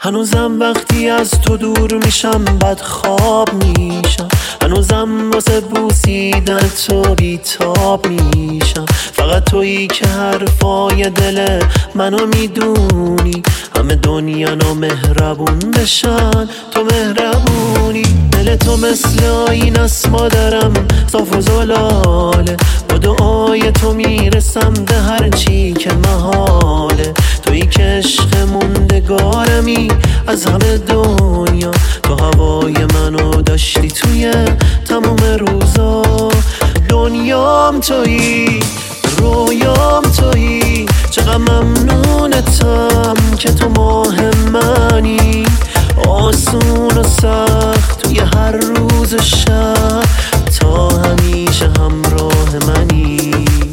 هنوزم وقتی از تو دور میشم بد خواب میشم، هنوزم واسه بوسیدن تو بیتاب میشم. فقط تویی که حرفای دل منو میدونی، همه دنیا نامهربون بشن تو مهربونی. دل تو مثل آینه است مادرم صاف و زلاله، با دعای تو میرسم به هر چی که محاله. تویی که عشق موندگارمی از همه دنیا، تو هوای منو داشتی توی تموم روزا. دنیام تویی، رویام تویی، چقدر ممنونتم که تو ماه منی. آسون و سخت توی هر روز و شب، تا همیشه همراه منی.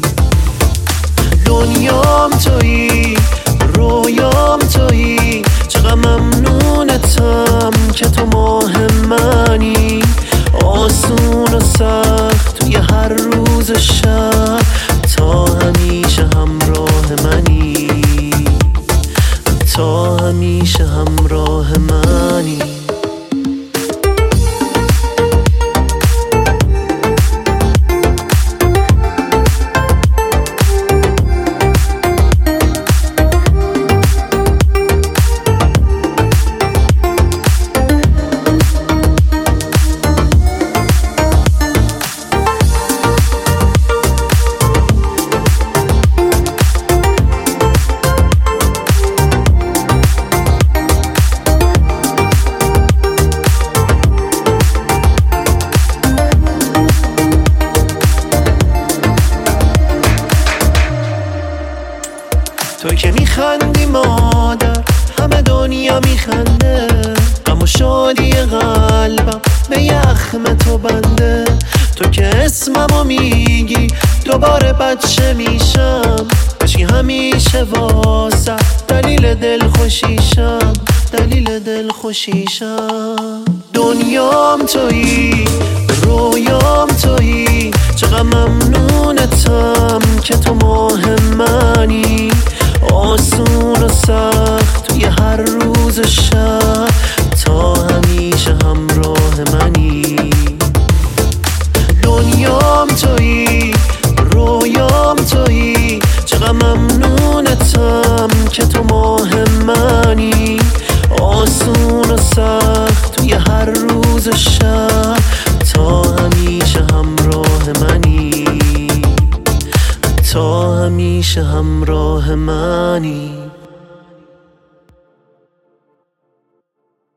دنیام تویی، رویام تویی، چقدر ممنونتم که تو ماه منی. آسون و سخت توی هر روز و شب، تا همیشه همراه منی، تا همیشه همراه منی. تو که میخندی مادر، همه دنیا میخنده. غم و شادی قلبم به یخم تو بنده. تو که اسممو میگی دوباره بچه میشم، بشی همیشه واسه دلیل دل خوشیشم، دلیل دل خوشیشم. دنیام تویی، رویام تویی، چقدر ممنونتم که تو ماه منی. آسون و سخت توی هر روز و شب، تا همیشه همراه منی. دنیام تویی، رویام تویی، چقدر ممنونتم که تو ماه منی. آسون و سخت توی هر روز و شب، تا همیشه همراه منی، تا همیشه همراه منی.